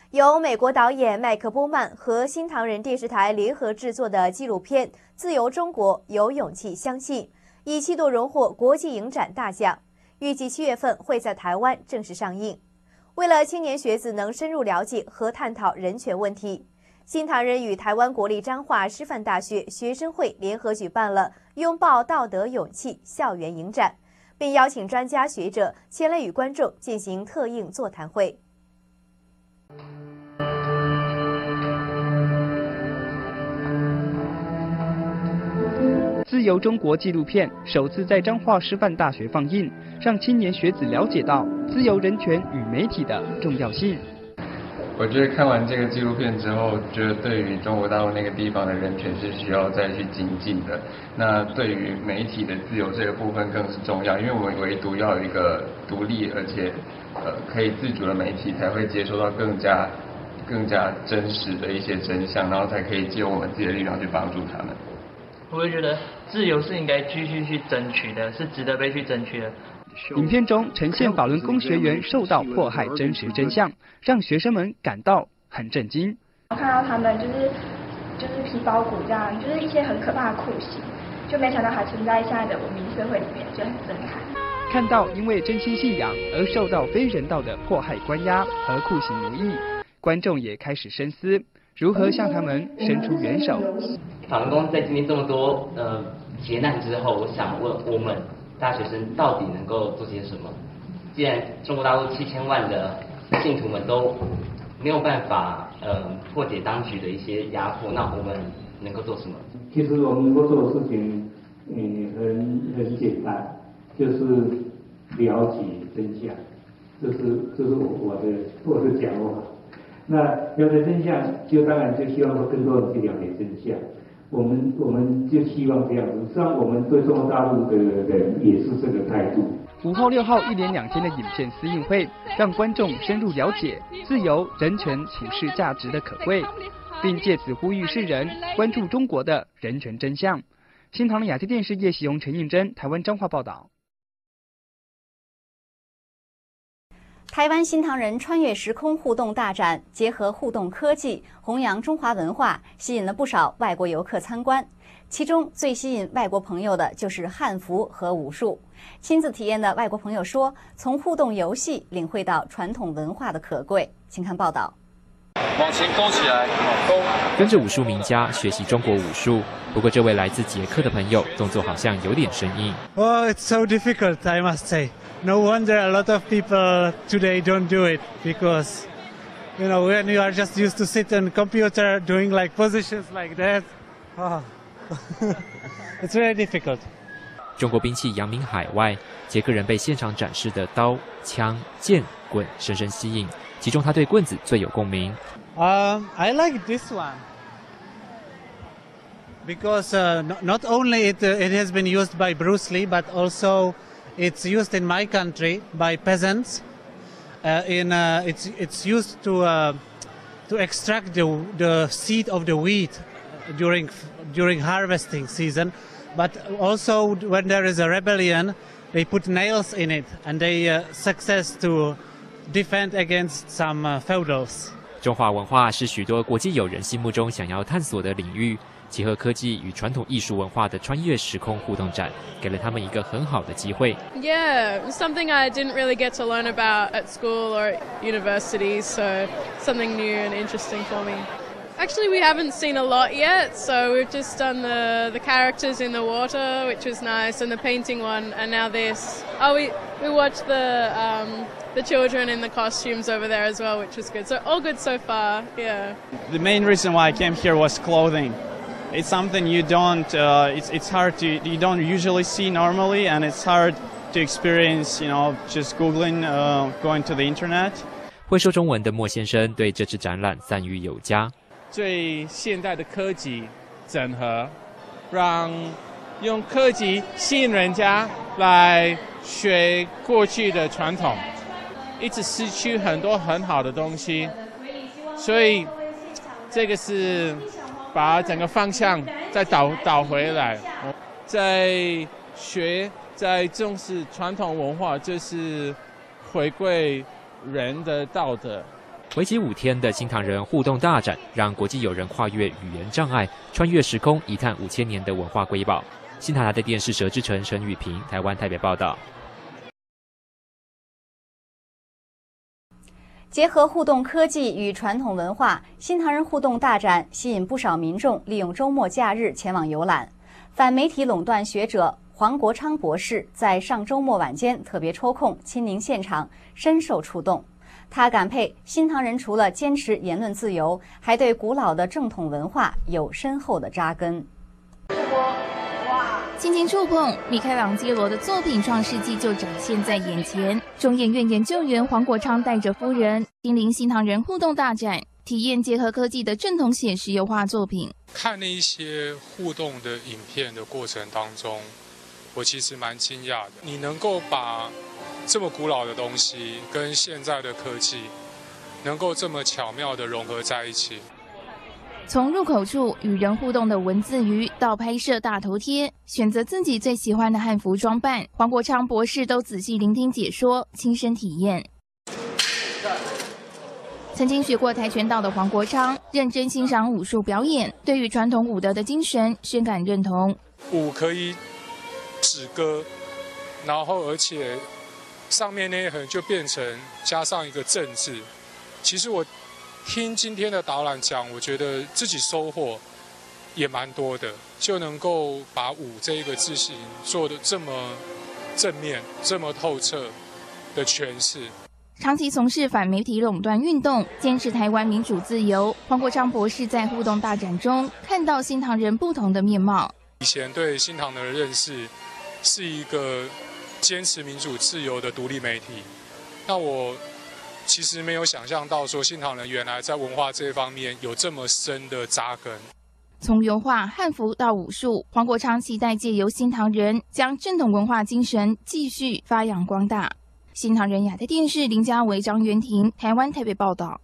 由美国导演麦克波曼和新唐人电视台联合制作的纪录片《自由中国有勇气相信》，以7度荣获国际影展大奖，预计7月份会在台湾正式上映。为了青年学子能深入了解和探讨人权问题，新唐人与台湾国立彰化师范大学学生会联合举办了“拥抱道德勇气”校园影展，并邀请专家学者前来与观众进行特映座谈会。 自由中国纪录片首次在彰化师范大学放映，让青年学子了解到自由人权与媒体的重要性。 我觉得看完这个纪录片之后，觉得对于中国大陆那个地方的人权是需要再去精进的。那对于媒体的自由这个部分更是重要，因为我们唯独要有一个独立而且可以自主的媒体，才会接收到更加真实的一些真相，然后才可以借我们自己的力量去帮助他们。 我会觉得自由是应该继续去争取的，是值得被去争取的。 影片中呈现法轮功学员受到迫害真实真相，让学生们感到很震惊。 我看到他们就是皮包骨这样，就是一些很可怕的酷刑，就没想到还存在现在的文明社会里面，就很震撼。 看到因为真心信仰而受到非人道的迫害关押和酷刑奴役，观众也开始深思如何向他们伸出援手。 法轮功在经历这么多劫难之后，我想问我们大学生到底能够做些什么？既然中国大陆7000万的信徒们都没有办法破解当局的一些压迫，那我们能够做什么？ 其实我们能够做的事情很简单，就是了解真相，这是我的讲法。那了解真相，就当然就希望说更多人去了解真相。我们就希望这样子，实际上我们对中国大陆的人也是这个态度。 5号、6号1连2天的影片私映会，让观众深入了解自由、人权、普世价值的可贵，并借此呼吁世人关注中国的人权真相。新唐人亚洲电视叶喜荣、陈映真，台湾彰化报道。 台湾新唐人穿越时空互动大展结合互动科技，弘扬中华文化，吸引了不少外国游客参观。其中最吸引外国朋友的就是汉服和武术。亲自体验的外国朋友说，从互动游戏领会到传统文化的可贵。请看报道。 往前勾起来，勾。跟着武术名家学习中国武术，不过这位来自捷克的朋友动作好像有点生硬。 Oh, it's so difficult, I must say. No wonder a lot of people today don't do it because, you know, when you are just used to sit on computer doing like positions like that, it's very difficult. 中国兵器扬名海外，捷克人被现场展示的刀、枪、剑、棍深深吸引，其中他对棍子最有共鸣。 I like this one because not only it has been used by Bruce Lee, but also it's used in my country by peasants. It's used to extract the seed of the wheat during harvesting season, but also when there is a rebellion, they put nails in it and they success to defend against some feudals. 中华文化是许多国际友人心目中想要探索的领域。结合科技与传统艺术文化的穿越时空互动展，给了他们一个很好的机会。 Yeah, something I didn't really get to learn about at school or at university, so something new and interesting for me. Actually, we haven't seen a lot yet, so we've just done the characters in the water, which was nice, and the painting one, and now this. Oh, we watched the children in the costumes over there as well, which was good. So all good so far, yeah. The main reason why I came here was clothing. It's something you don't, it's hard to, you don't usually see normally, and it's hard to experience, you know, just Googling, going to the internet. 会说中文的莫先生对这次展览赞誉有加。 最现代的科技整合，让用科技吸引人家来学过去的传统，一直失去很多很好的东西，所以这个是把整个方向再倒回来，在学，在重视传统文化，就是回归人的道德。 为期5天的新唐人互动大展，让国际友人跨越语言障碍，穿越时空，一探5000年的文化瑰宝。新唐人的电视佘志成、陈雨萍，台湾台北报道。 结合互动科技与传统文化，新唐人互动大展吸引不少民众利用周末假日前往游览。反媒体垄断学者黄国昌博士在上周末晚间特别抽空亲临现场，深受触动。他感佩新唐人除了坚持言论自由，还对古老的正统文化有深厚的扎根。 轻轻触碰，米开朗基罗的作品《创世纪》就展现在眼前。中研院研究员黄国昌带着夫人亲临新唐人互动大展，体验结合科技的正统写实油画作品。 看那一些互动的影片的过程当中，我其实蛮惊讶的。你能够把这么古老的东西跟现在的科技，能够这么巧妙的融合在一起。 从入口处与人互动的文字鱼，到拍摄大头贴，选择自己最喜欢的汉服装扮，黄国昌博士都仔细聆听解说，亲身体验。曾经学过跆拳道的黄国昌，认真欣赏武术表演，对于传统武德的精神深感认同。 武可以止戈，然后而且上面那一横就变成加上一个正字。其实我听今天的导览讲，我觉得自己收获也蛮多的，就能够把武这一个字形做得这么正面、这么透彻的诠释。 长期从事反媒体垄断运动，坚持台湾民主自由。黄国昌博士在互动大展中看到新唐人不同的面貌。 以前对新唐人的认识是一个坚持民主自由的独立媒体，那我其实没有想象到说新唐人原来在文化这一方面有这么深的扎根。 从油画、汉服到武术，黄国昌期待借由新唐人将正统文化精神继续发扬光大。新唐人亚太电视林家维、张元婷，台湾台北报道。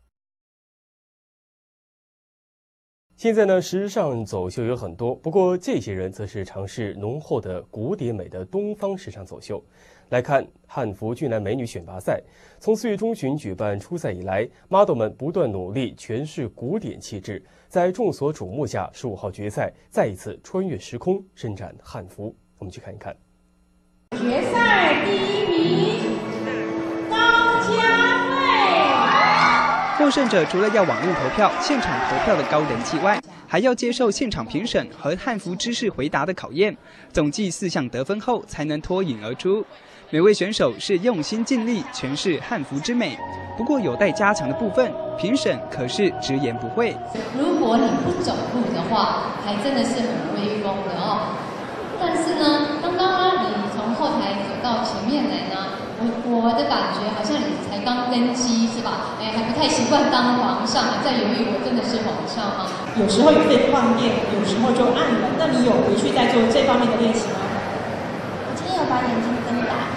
现在呢，时尚走秀有很多，不过这些人则是尝试浓厚的古典美的东方时尚走秀。来看汉服俊男美女选拔赛，从4月中旬举办初赛以来 ，model 们不断努力诠释古典气质，在众所瞩目下，15号决赛再一次穿越时空，伸展汉服。我们去看一看。 决赛第1名高嘉慧， 获胜者除了要网络投票、现场投票的高人气外，还要接受现场评审和汉服知识回答的考验，总计4项得分后才能脱颖而出。每位选手是用心尽力诠释汉服之美，不过有待加强的部分，评审可是直言不讳。 如果你不走路的话，还真的是很威风的哦。但是呢，刚刚你从后台走到前面来呢，我的感觉好像你才刚登基是吧？还不太习惯当皇上，还在犹豫我真的是皇上吗？ 有时候有被放电，有时候就暗了。那你有回去在做这方面的练习吗？ 我今天有把眼睛瞪大。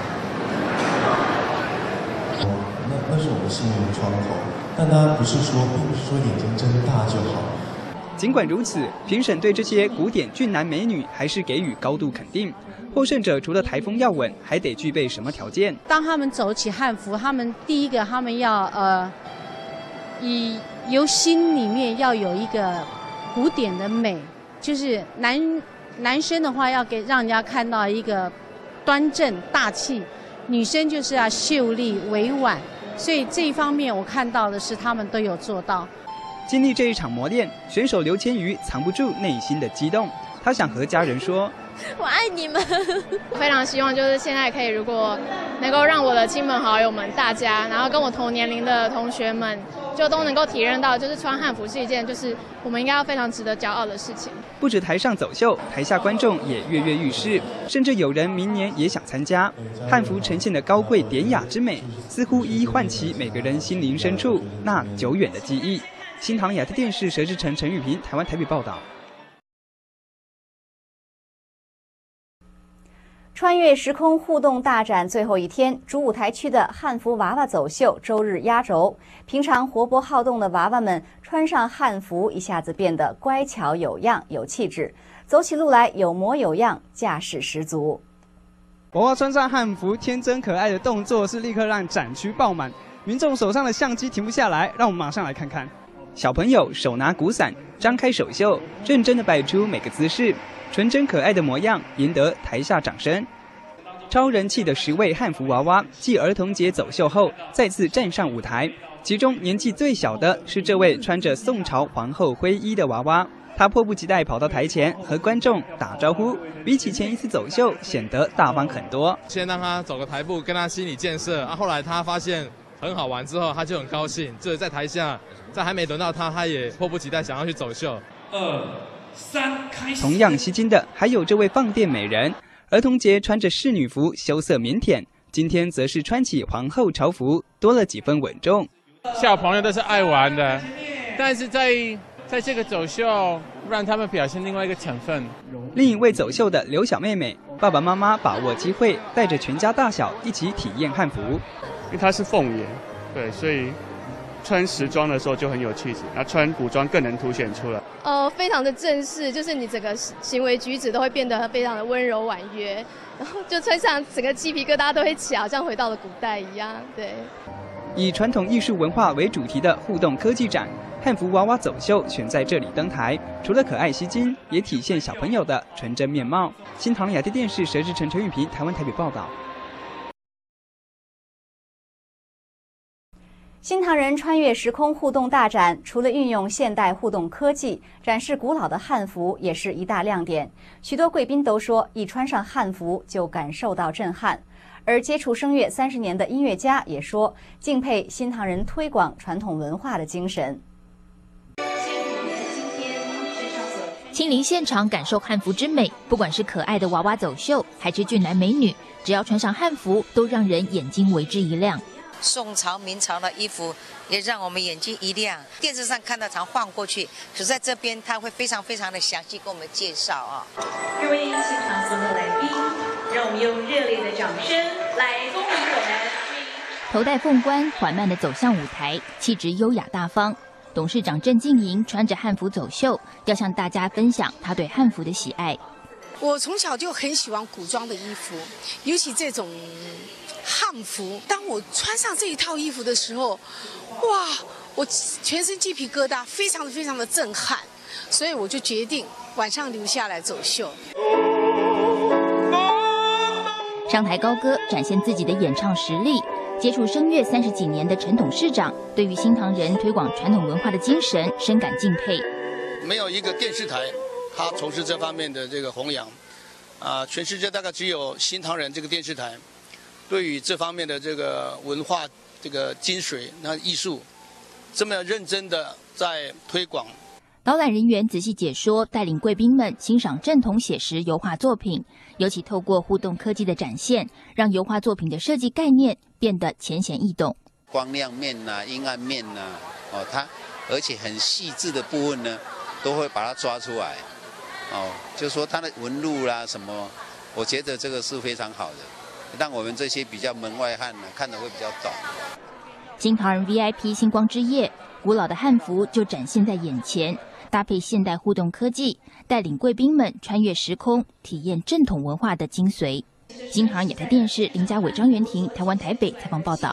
那是我们幸运的窗口，但它并不是说眼睛睁大就好。 尽管如此，评审对这些古典俊男美女还是给予高度肯定。获胜者除了台风要稳，还得具备什么条件？ 当他们走起汉服，他们第一个他们要由心里面要有一个古典的美，就是男生的话要让人家看到一个端正大气，女生就是要秀丽委婉，所以这一方面我看到的是他们都有做到。 经历这一场磨练，选手刘千瑜藏不住内心的激动，他想和家人说：“ 我爱你们。”非常希望就是现在可以，如果能够让我的亲朋好友们大家，然后跟我同年龄的同学们，就都能够体认到，就是穿汉服是一件就是我们应该要非常值得骄傲的事情。 不止台上走秀，台下观众也跃跃欲试，甚至有人明年也想参加。汉服呈现的高贵典雅之美，似乎一一唤起每个人心灵深处那久远的记忆。新唐亚太电视佘志成、陈雨萍，台湾台北报道。 穿越时空互动大展最后一天，主舞台区的汉服娃娃走秀周日压轴。平常活泼好动的娃娃们穿上汉服，一下子变得乖巧有样、有气质，走起路来有模有样，架势十足。 娃娃穿上汉服，天真可爱的动作是立刻让展区爆满。 民众手上的相机停不下来，让我们马上来看看。小朋友手拿鼓伞，张开手袖，认真地摆出每个姿势，纯真可爱的模样赢得台下掌声。超人气的10位汉服娃娃，继儿童节走秀后再次站上舞台。其中年纪最小的是这位穿着宋朝皇后徽衣的娃娃，她迫不及待跑到台前和观众打招呼，比起前一次走秀显得大方很多。 先让他走个台步，跟他心理建设后来他发现很好玩之后，他就很高兴，就是在台下，在还没轮到他也迫不及待想要去走秀。2、3，开始。同样吸睛的还有这位放电美人，儿童节穿着仕女服，羞涩腼腆，今天则是穿起皇后朝服，多了几分稳重。 小朋友都是爱玩的，但是在这个走秀，让他们表现另外一个成分。 另一位走秀的刘小妹妹，爸爸妈妈把握机会，带着全家大小一起体验汉服。 因为它是凤眼，对，所以穿时装的时候就很有气质，那穿古装更能凸显出来。 非常的正式，就是你整个行为举止都会变得非常的温柔婉约，然后就穿上整个鸡皮疙瘩都会起，好像回到了古代一样。对。 以传统艺术文化为主题的互动科技展，汉服娃娃走秀选在这里登台，除了可爱吸睛，也体现小朋友的纯真面貌。新唐人亚太电视佘志成、陈玉平，台湾台北报道。 新唐人穿越时空互动大展，除了运用现代互动科技展示古老的汉服，也是一大亮点。许多贵宾都说，一穿上汉服就感受到震撼。而接触声乐30年的音乐家也说，敬佩新唐人推广传统文化的精神。 亲临现场感受汉服之美，不管是可爱的娃娃走秀，还是俊男美女，只要穿上汉服，都让人眼睛为之一亮。 宋朝、明朝的衣服也让我们眼睛一亮。电视上看到常晃过去，可在这边他会非常的详细跟我们介绍啊。 各位现场所有的来宾，让我们用热烈的掌声来恭迎我们。 头戴凤冠，缓慢地走向舞台，气质优雅大方。董事长郑静莹穿着汉服走秀，要向大家分享他对汉服的喜爱。 我从小就很喜欢古装的衣服，尤其这种汉服。当我穿上这一套衣服的时候，哇，我全身鸡皮疙瘩，非常的震撼，所以我就决定晚上留下来走秀。 上台高歌，展现自己的演唱实力。接触声乐30几年的陈董事长，对于新唐人推广传统文化的精神深感敬佩。 没有一个电视台，他从事这方面的这个弘扬，全世界大概只有新唐人这个电视台，对于这方面的这个文化、这个精髓、那艺术，这么认真的在推广。 导览人员仔细解说，带领贵宾们欣赏正统写实油画作品，尤其透过互动科技的展现，让油画作品的设计概念变得浅显易懂。 光亮面呐、阴暗面呐，它而且很细致的部分呢，都会把它抓出来。就是说它的纹路啦什么，我觉得这个是非常好的，让我们这些比较门外汉呢看得会比较懂。 新唐人 VIP 星光之夜，古老的汉服就展现在眼前。搭配现代互动科技，带领贵宾们穿越时空，体验正统文化的精髓。新唐人亚太电视林家伟、张元婷，台湾台北采访报道。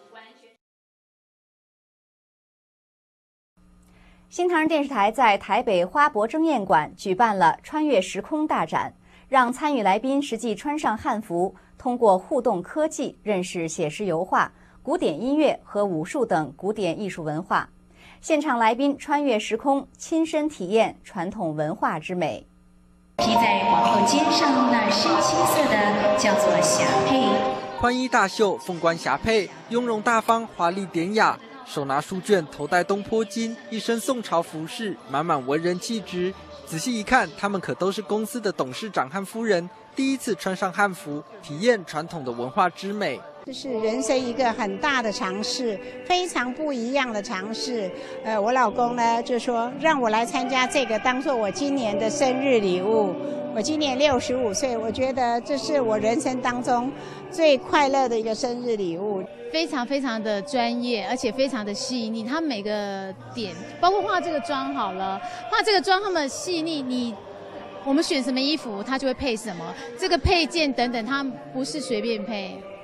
新唐人电视台在台北花博争艳馆举办了穿越时空大展，让参与来宾实际穿上汉服，通过互动科技认识写实油画、古典音乐和武术等古典艺术文化。现场来宾穿越时空，亲身体验传统文化之美。 披在皇后肩上那深青色的叫做霞帔， 宽衣大袖，凤冠霞帔，雍容大方，华丽典雅。手拿书卷，头戴东坡巾，一身宋朝服饰，满满文人气质。仔细一看，他们可都是公司的董事长和夫人，第一次穿上汉服，体验传统的文化之美。 这是人生一个很大的尝试，非常不一样的尝试。我老公呢就说让我来参加这个，当做我今年的生日礼物。我今年65岁，我觉得这是我人生当中最快乐的一个生日礼物。 非常的专业，而且非常的细腻。他每个点，包括化这个妆好了，化这个妆他们细腻。我们选什么衣服，他就会配什么，这个配件等等，他不是随便配。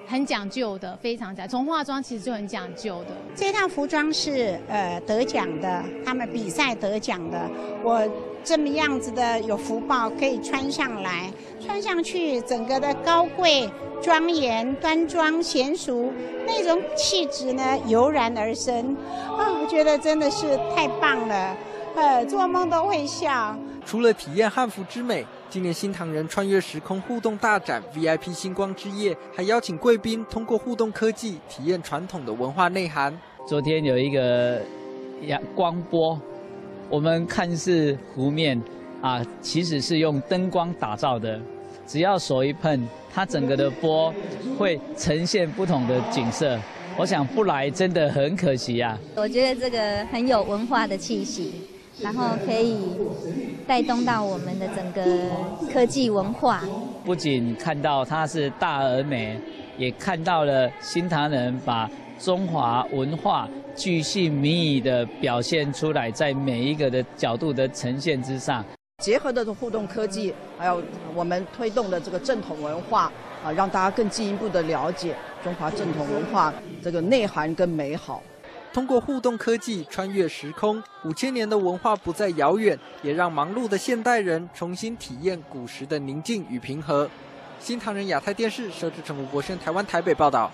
很讲究的，非常讲，从化妆其实就很讲究的。 这套服装是得奖的，他们比赛得奖的。我这么样子的有福报可以穿上来，穿上去整个的高贵、庄严、端庄、娴熟，那种气质呢油然而生。我觉得真的是太棒了，做梦都会笑。 除了体验汉服之美，今年新唐人穿越时空互动大展 VIP 星光之夜，还邀请贵宾通过互动科技体验传统的文化内涵。 昨天有一个光波，我们看似湖面其实是用灯光打造的，只要手一碰，它整个的波会呈现不同的景色。我想不来真的很可惜啊。 我觉得这个很有文化的气息，然后可以带动到我们的整个科技文化。 不仅看到它是大而美，也看到了新唐人把中华文化巨细靡遗的表现出来，在每一个的角度的呈现之上。 结合的互动科技，还有我们推动的这个正统文化让大家更进一步的了解中华正统文化这个内涵跟美好。 通过互动科技穿越时空，5000年的文化不再遥远，也让忙碌的现代人重新体验古时的宁静与平和。新唐人亚太电视佘志成、吴博轩，台湾台北报道。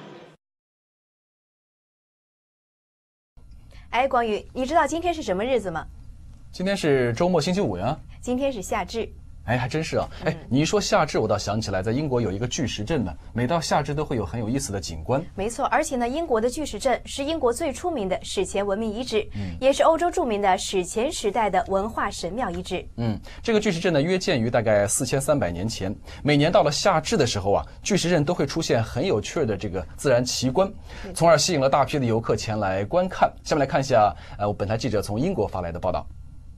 广宇，你知道今天是什么日子吗？ 今天是周末，星期五呀。 今天是夏至。 还真是啊！你一说夏至，我倒想起来，在英国有一个巨石阵呢，每到夏至都会有很有意思的景观。 没错，而且呢，英国的巨石阵是英国最出名的史前文明遗址，也是欧洲著名的史前时代的文化神庙遗址。 这个巨石阵呢，约建于大概4300年前。每年到了夏至的时候巨石阵都会出现很有趣的这个自然奇观，从而吸引了大批的游客前来观看。下面来看一下我本台记者从英国发来的报道。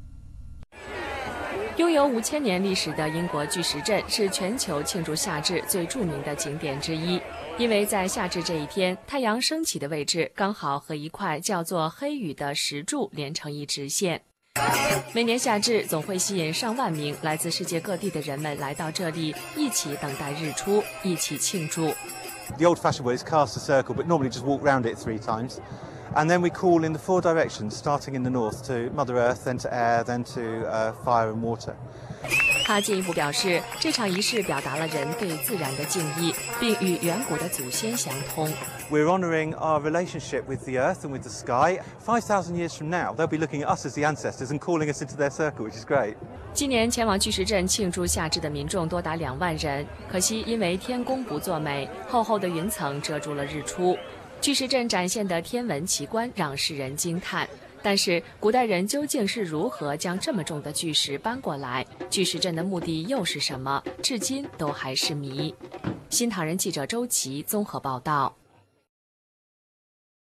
拥有5000年历史的英国巨石阵是全球庆祝夏至最著名的景点之一，因为在夏至这一天，太阳升起的位置刚好和一块叫做黑羽的石柱连成一直线。每年夏至总会吸引上万名来自世界各地的人们来到这里，一起等待日出，一起庆祝。 The old-fashioned way is cast a circle, but normally just walk round it 3 times. And then we call in the 4 directions, starting in the north to Mother Earth, then to air, then to fire and water. 他进一步表示，这场仪式表达了人对自然的敬意，并与远古的祖先相通。 We're honouring our relationship with the earth and with the sky. 5,000 years from now, they'll be looking at us as the ancestors and calling us into their circle, which is great. 今年前往巨石阵庆祝夏至的民众多达2万人，可惜因为天公不作美，厚厚的云层遮住了日出。巨石阵展现的天文奇观让世人惊叹，但是古代人究竟是如何将这么重的巨石搬过来？巨石阵的目的又是什么？至今都还是谜。新唐人记者周琦综合报道。